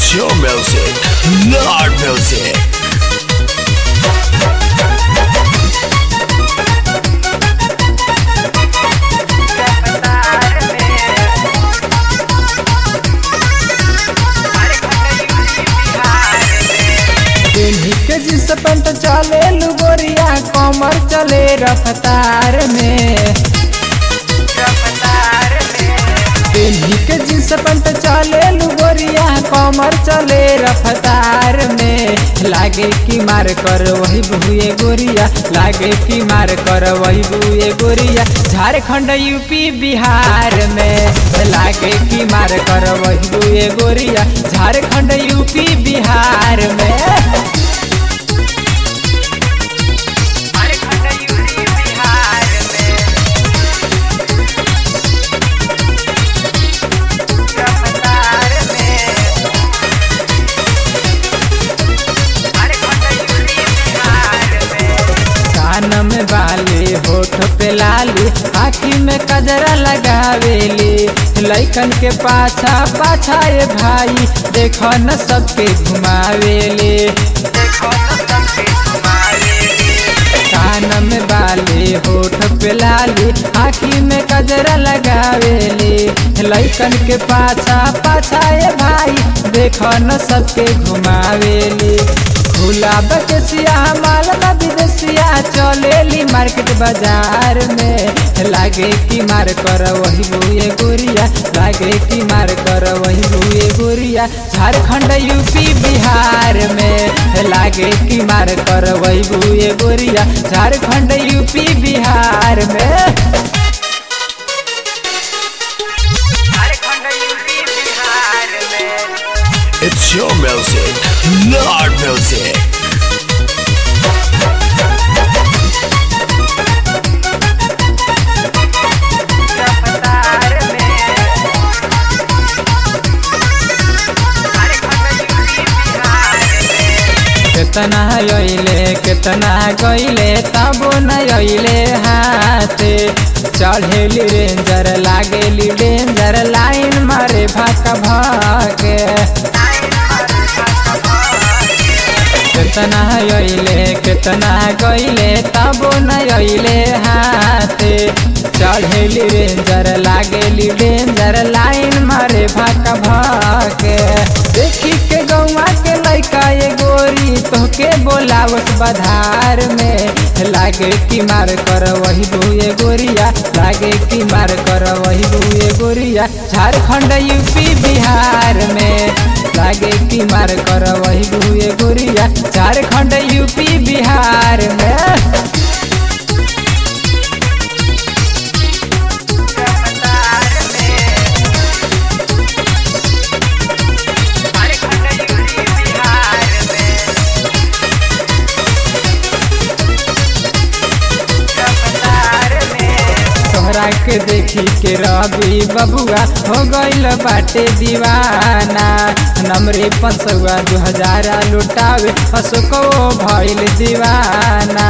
It's your music, not music. के जिस punt चले लुगोरिया कमर चले रफ्तार में के जिस पंट चले लुगोरिया कमर चले रफ्तार में लागे कि मार कर वही बुए गोरिया लागे कि मार कर वही बुए गोरिया झारखंड यूपी बिहार में लागे कि मार कर वही बुए गोरिया झारखंड यूपी बिहार में में बाली होठ पे लाली आँखी में कजरा लगावेली लइकन के पाछा पाछा ये भाई देखो न सबके घुमावेली कान में बाली होठ पे लाली आँखी में कजरा लगावेली लइकन के पाछा पाछा ये भाई देखो न सबके घुमावेली गुलाब के सिया माल विदेशिया चलेली मार्केट बाजार में लागे कि मार कर वही बुए गोरिया लागे कि मार कर वही बुए गोरिया झारखंड यूपी बिहार में लागे कि मार कर वही बुए गोरिया झारखंड यूपी बिहार में It's your music, not music. कितना अइले कितना गइले तबो न अइले हाथे चढ़ेली रेंजर लागेली डेंजर लाइन मारे भाका भागे कितना अइले कितना गइले तबो न अइले हाथे चढ़ेली रेंजर लागेली डेंजर लाइन मारे भाका भागे देखी के गौवा के लइका ये गोरी तोहके बोलावत बधार में लागे कि मार कर वही बुए गोरिया लागे कि मार कर वही बुए गोरिया झारखंड यूपी बिहार में लागे कि मार कर वही बुए गोरिया झारखंड यूपी बिहार में के देखी के रवि बबुआ हो गइल बाटे दीवाना नमरे पंसुआ 2000 लुटावे अशोको भइल दीवाना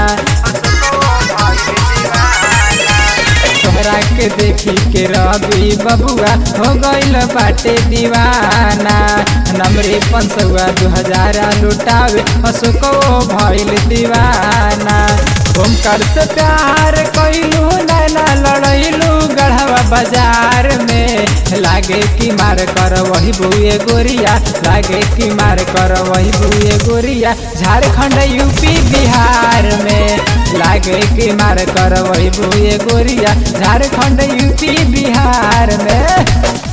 तोहरा के देखी के रवि बबुआ हो गइल बाटे दीवाना नमरे पंसुआ 2000 लुटावे अशोको भइल दीवाना ओमकार से प्यार कइलू नैना लड़ैलू गढ़वा बाजार में लागे कि मार कर वही बुए गोरिया लागे कि मार कर वही बुए गोरिया झारखंड यूपी बिहार में लागे कि मार कर वही बुए गोरिया झारखंड यूपी बिहार में।